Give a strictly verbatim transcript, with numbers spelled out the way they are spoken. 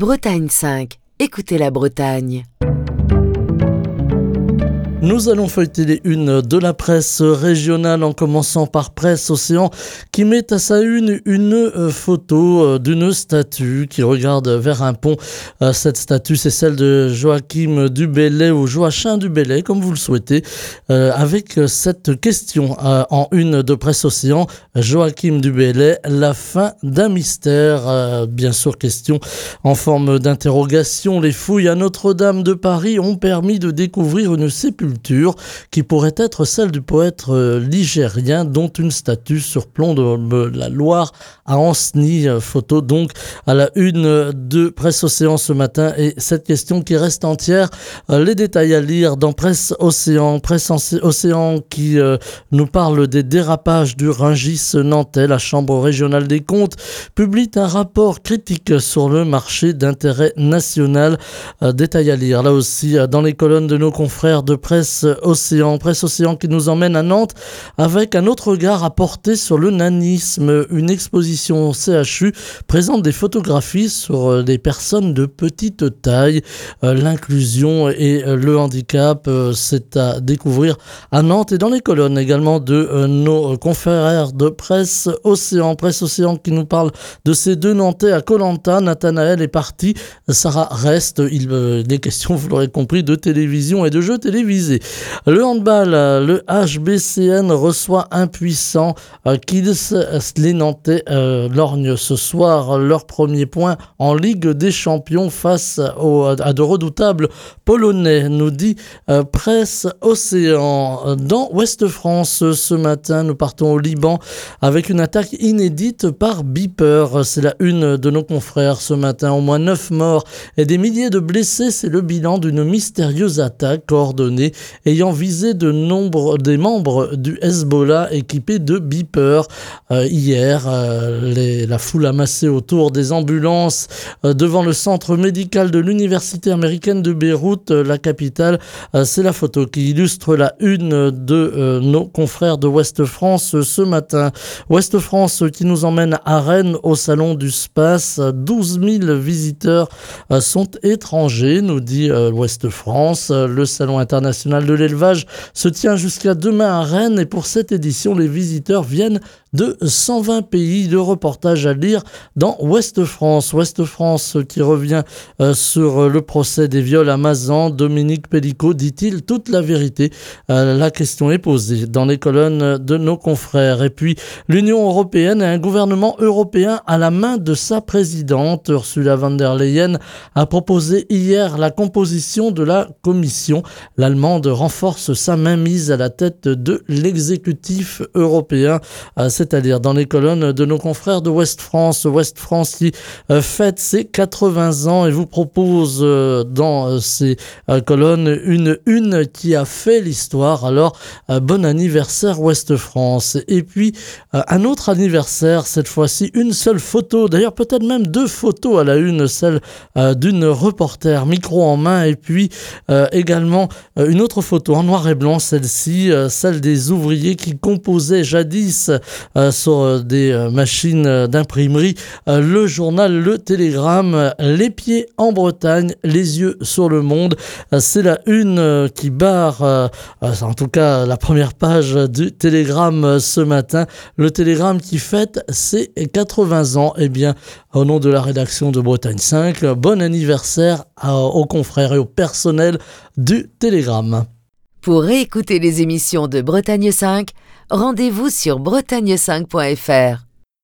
Bretagne cinq. Écoutez la Bretagne. Nous allons feuilleter les unes de la presse régionale en commençant par Presse Océan qui met à sa une une photo d'une statue qui regarde vers un pont. Cette statue, c'est celle de Joachim du Bellay ou Joachim du Bellay, comme vous le souhaitez, avec cette question en une de Presse Océan. Joachim du Bellay, la fin d'un mystère. Bien sûr, question en forme d'interrogation. Les fouilles à Notre-Dame de Paris ont permis de découvrir une sépulture qui pourrait être celle du poète ligérien dont une statue surplombe de la Loire à Ancenis. Photo donc à la une de Presse Océan ce matin, et cette question qui reste entière. Les détails à lire dans Presse Océan. Presse Océan qui euh, nous parle des dérapages du Rungis nantais. La Chambre régionale des comptes publie un rapport critique sur le marché d'intérêt national. Euh, détails à lire là aussi dans les colonnes de nos confrères de Presse Océan. Presse Océan qui nous emmène à Nantes avec un autre regard à porter sur le nanisme. Une exposition C H U présente des photographies sur des personnes de petite taille. Euh, l'inclusion et le handicap, euh, c'est à découvrir à Nantes et dans les colonnes également de euh, nos confrères de Presse Océan. Presse Océan qui nous parle de ces deux Nantais à Koh Lanta. Nathanaël est parti, Sarah reste. Il euh, des questions, vous l'aurez compris, de télévision et de jeux télévisés. Le handball, le H B C N reçoit impuissant euh, Kids. Les Nantais euh, lorgnent ce soir leur premier point en Ligue des Champions face au, à de redoutables Polonais, nous dit euh, Presse Océan. Dans Ouest France, ce matin, nous partons au Liban avec une attaque inédite par Beeper. C'est la une de nos confrères ce matin. Au moins neuf morts et des milliers de blessés, c'est le bilan d'une mystérieuse attaque coordonnée ayant visé de nombre des membres du Hezbollah équipés de beepers. Euh, hier, euh, les, la foule amassée autour des ambulances euh, devant le centre médical de l'université américaine de Beyrouth, euh, la capitale. Euh, c'est la photo qui illustre la une de euh, nos confrères de Ouest France euh, ce matin. Ouest France euh, qui nous emmène à Rennes au salon du Space. douze mille visiteurs euh, sont étrangers, nous dit euh, Ouest France. Euh, le salon international de l'élevage se tient jusqu'à demain à Rennes, et pour cette édition, les visiteurs viennent de cent vingt pays. Le reportage à lire dans Ouest France. Ouest France qui revient euh, sur le procès des viols à Mazan. Dominique Pellicot dit-il toute la vérité? euh, La question est posée dans les colonnes de nos confrères. Et puis, l'Union européenne et un gouvernement européen à la main de sa présidente. Ursula von der Leyen a proposé hier la composition de la Commission. L'Allemande renforce sa mainmise à la tête de l'exécutif européen. Euh, c'est-à-dire dans les colonnes de nos confrères de Ouest France. Ouest France qui euh, fête ses quatre-vingts ans et vous propose euh, dans euh, ces euh, colonnes une une qui a fait l'histoire. Alors, euh, bon anniversaire Ouest France. Et puis, euh, un autre anniversaire, cette fois-ci, une seule photo, d'ailleurs peut-être même deux photos à la une, celle euh, d'une reporter, micro en main, et puis euh, également euh, une autre photo en noir et blanc, celle-ci, euh, celle des ouvriers qui composaient jadis Euh, sur euh, des euh, machines euh, d'imprimerie euh, le journal Le Télégramme. Euh, les pieds en Bretagne, les yeux sur le monde. Euh, c'est la une euh, qui barre, euh, euh, en tout cas la première page du Télégramme euh, ce matin. Le Télégramme qui fête ses quatre-vingts ans. Eh bien, au nom de la rédaction de Bretagne cinq, bon anniversaire à, aux confrères et au personnel du Télégramme. Pour réécouter les émissions de Bretagne cinq, rendez-vous sur bretagne cinq point f r.